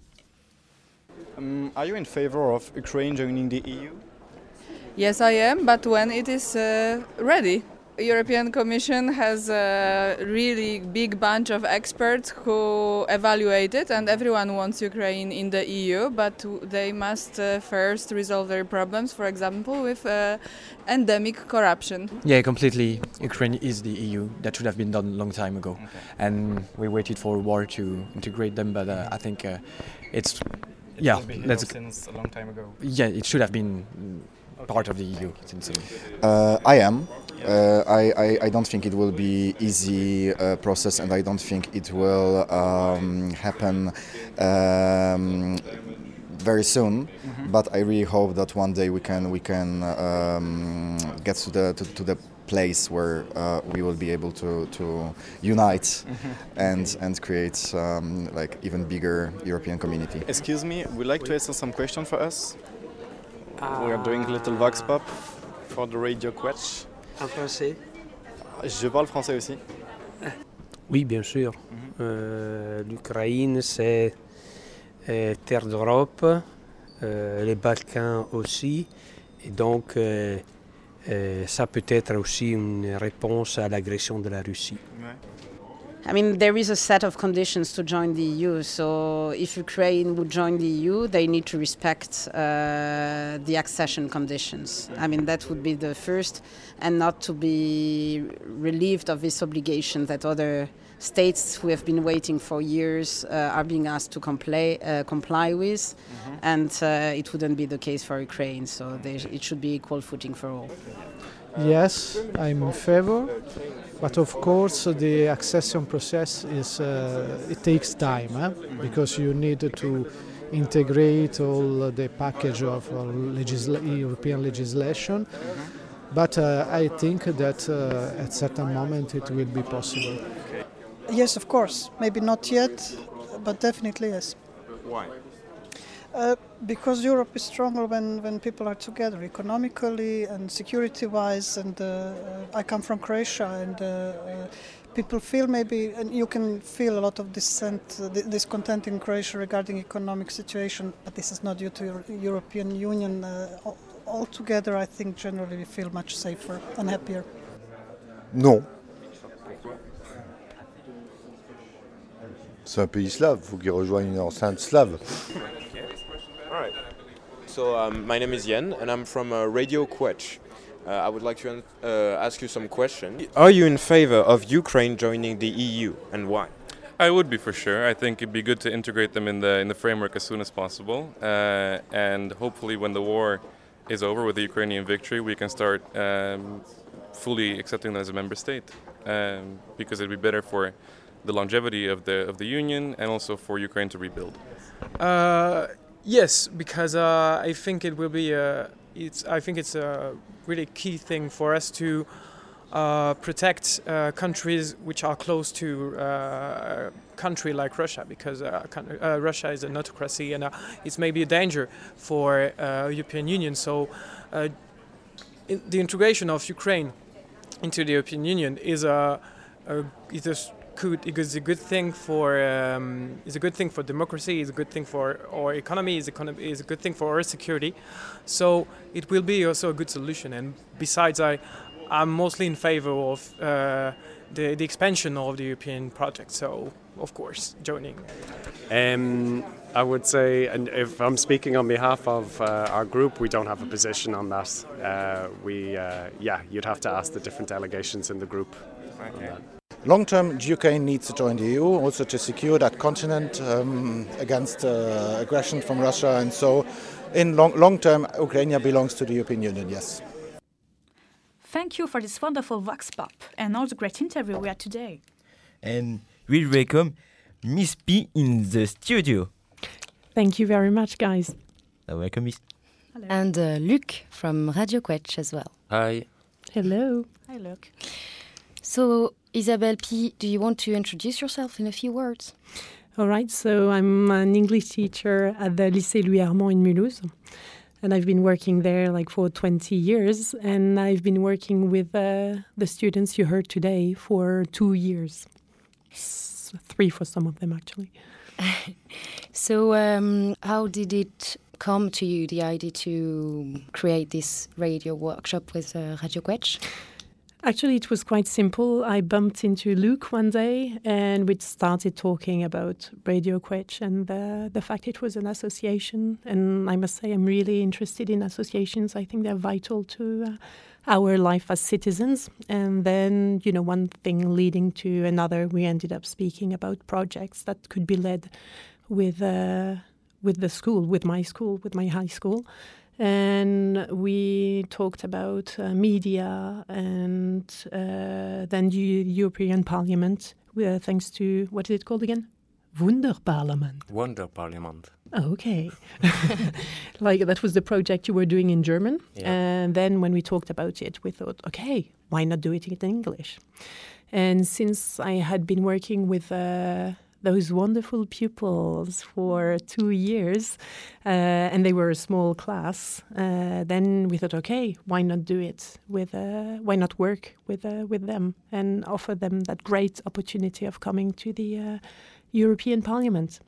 Um, are you in favor of Ukraine joining the E U? Yes, I am, but when it is uh, ready. The European Commission has a really big bunch of experts who evaluate it, and everyone wants Ukraine in the E U, but they must uh, first resolve their problems, for example, with uh, endemic corruption. Yeah, completely. Ukraine is the E U. That should have been done a long time ago. Okay. And we waited for a war to integrate them, but uh, I think uh, it's... It yeah, has been let's since a long time ago. Yeah, it should have been part of the E U since. Uh, I am. Uh, I, I, I don't think it will be easy uh, process, and I don't think it will um, happen um, very soon. Mm-hmm. But I really hope that one day we can we can um, get to the to, to the place where uh, we will be able to to unite mm-hmm. and and create um, like even bigger European community. Excuse me, would you like to answer some question for us? Uh, we are doing a little Vox Pop for the Radio Quetch. En français? Je parle français aussi. Oui, bien sûr. Mm-hmm. euh, L'Ukraine, c'est euh, terre d'Europe, euh, les Balkans aussi, et donc euh, euh, ça peut être aussi une réponse à l'agression de la Russie. Ouais. I mean, there is a set of conditions to join the E U. So if Ukraine would join the E U, they need to respect uh, the accession conditions. I mean, that would be the first, and not to be relieved of this obligation that other states who have been waiting for years uh, are being asked to comply, uh, comply with. Mm-hmm. And uh, it wouldn't be the case for Ukraine. So there, it should be equal footing for all. Yes, I'm in favor, but of course the accession process is uh, it takes time eh? because you need to integrate all the package of uh, legisla- European legislation. But uh, I think that uh, at certain moment it will be possible. Yes, of course. Maybe not yet, but definitely yes. Why? Uh, because Europe is stronger when, when people are together, economically and security-wise. And uh, uh, I come from Croatia, and uh, uh, people feel maybe, and you can feel a lot of dissent, uh, discontent in Croatia regarding economic situation. But this is not due to Euro- European Union. Uh, altogether, I think generally we feel much safer and happier. Non. C'est un pays slave, il faut qu'il rejoigne une enceinte slave. All right. So um, my name is Yen, and I'm from uh, Radio Quetch. Uh, I would like to uh, ask you some questions. Are you in favor of Ukraine joining the E U, and why? I would be for sure. I think it'd be good to integrate them in the in the framework as soon as possible, uh, and hopefully when the war is over with the Ukrainian victory, we can start um, fully accepting them as a member state, um, because it'd be better for the longevity of the of the union and also for Ukraine to rebuild. Uh, yes, because uh, I think it will be a. It's. I think it's a really key thing for us to uh, protect uh, countries which are close to uh, a country like Russia, because uh, uh, Russia is an autocracy and uh, it's maybe a danger for uh, European Union. So, uh, in the integration of Ukraine into the European Union is a, a is a Could, it is a good thing for um, is a good thing for democracy. Is a good thing for our economy. Is economy is a good thing for our security. So it will be also a good solution. And besides, I I'm mostly in favor of uh, the the expansion of the European project. So of course, joining. Um, I would say, and if I'm speaking on behalf of uh, our group, we don't have a position on that. Uh, we uh, yeah, you'd have to ask the different delegations in the group. Okay. Long term, Ukraine needs to join the E U also to secure that continent um, against uh, aggression from Russia. And so, in long, long term, Ukraine belongs to the European Union, yes. Thank you for this wonderful Vox Pop and all the great interview we had today. And we welcome Miss P in the studio. Thank you very much, guys. Uh, welcome, Miss. Hello. And uh, Luc from Radio Quetch as well. Hi. Hello. Hi, Luc. So, Isabelle P., do you want to introduce yourself in a few words? All right, so I'm an English teacher at the Lycée Louis Armand in Mulhouse. And I've been working there like for twenty years. And I've been working with uh, the students you heard today for two years. S- three for some of them, actually. So um, how did it come to you, the idea to create this radio workshop with uh, Radio Quetch? Actually, it was quite simple. I bumped into Luc one day and we started talking about Radio Quetch and the, the fact it was an association. And I must say I'm really interested in associations. I think they're vital to uh, our life as citizens. And then, you know, one thing leading to another, we ended up speaking about projects that could be led with, uh, with the school, with my school, with my high school. And we talked about uh, media and uh, then the European Parliament, uh, thanks to, what is it called again? Wunderparlament. Wunderparlament. Oh, okay. Like that was the project you were doing in German. Yeah. And then when we talked about it, we thought, okay, why not do it in English? And since I had been working with uh, those wonderful pupils for two years, uh, and they were a small class. Uh, then we thought, okay, why not do it with? Uh, why not work with uh, with them and offer them that great opportunity of coming to the uh, European Parliament?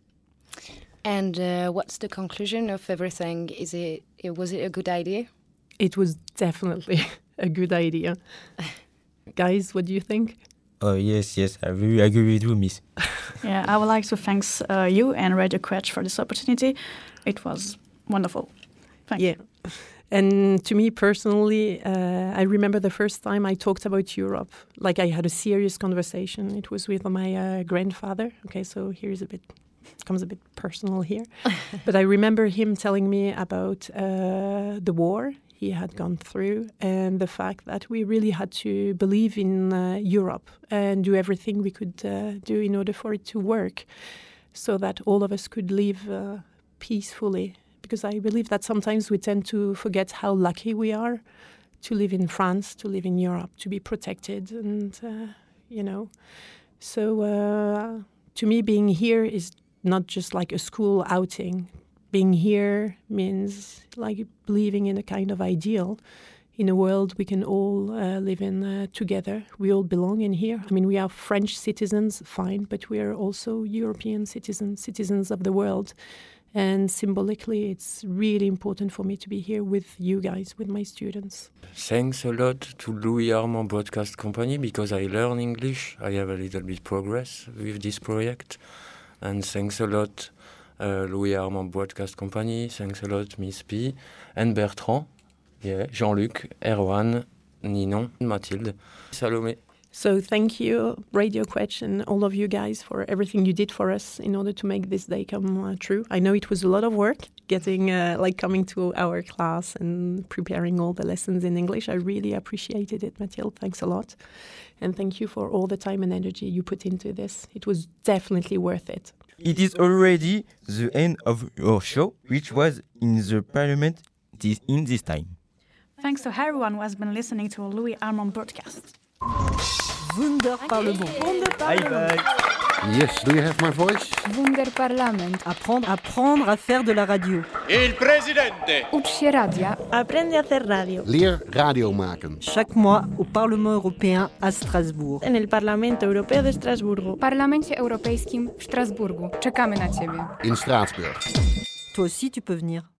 And uh, what's the conclusion of everything? Is it, it was it a good idea? It was definitely a good idea. Guys, what do you think? Oh, yes, yes, I really agree with you, Miss. Yeah, I would like to thank uh, you and Radio Quetch for this opportunity. It was wonderful. Thank yeah. you. And to me personally, uh, I remember the first time I talked about Europe. Like I had a serious conversation. It was with my uh, grandfather. Okay, so here's a bit, comes a bit personal here. But I remember him telling me about uh, the war he had gone through and the fact that we really had to believe in uh, Europe and do everything we could uh, do in order for it to work so that all of us could live uh, peacefully. Because I believe that sometimes we tend to forget how lucky we are to live in France, to live in Europe, to be protected. And, uh, you know, so uh, to me being here is not just like a school outing. Being here means like believing in a kind of ideal, in a world we can all uh, live in uh, together. We all belong in here. I mean, we are French citizens, fine, but we are also European citizens, citizens of the world. And symbolically, it's really important for me to be here with you guys, with my students. Thanks a lot to Louis Armand Broadcast Company because I learn English. I have a little bit progress with this project. And thanks a lot Uh, Louis Armand Broadcast Company, thanks a lot Miss P, and Bertrand, yeah, Jean-Luc, Erwan, Ninon, Mathilde, Salomé. So thank you, Radio Quetch, and all of you guys for everything you did for us in order to make this day come uh, true. I know it was a lot of work, getting, uh, like coming to our class and preparing all the lessons in English. I really appreciated it, Mathilde. Thanks a lot. And thank you for all the time and energy you put into this. It was definitely worth it. It is already the end of our show, which was in the Parliament this, in this time. Thanks to everyone who has been listening to a Louis Armand broadcast. Wunderparlement. Wunderparlement. Yes, do you have my voice? Wunderparlament. Apprendre, apprendre à faire de la radio. Il presidente. Ucz się radia. Aprende a hacer radio. Leer radio maken. Chaque mois au Parlement européen à Strasbourg. En el Parlamento Europeo de Estrasburgo. W Parlamencie Europejskim w Strasburgu. Czekamy na Ciebie. In Straatsburg. Toi aussi tu peux venir.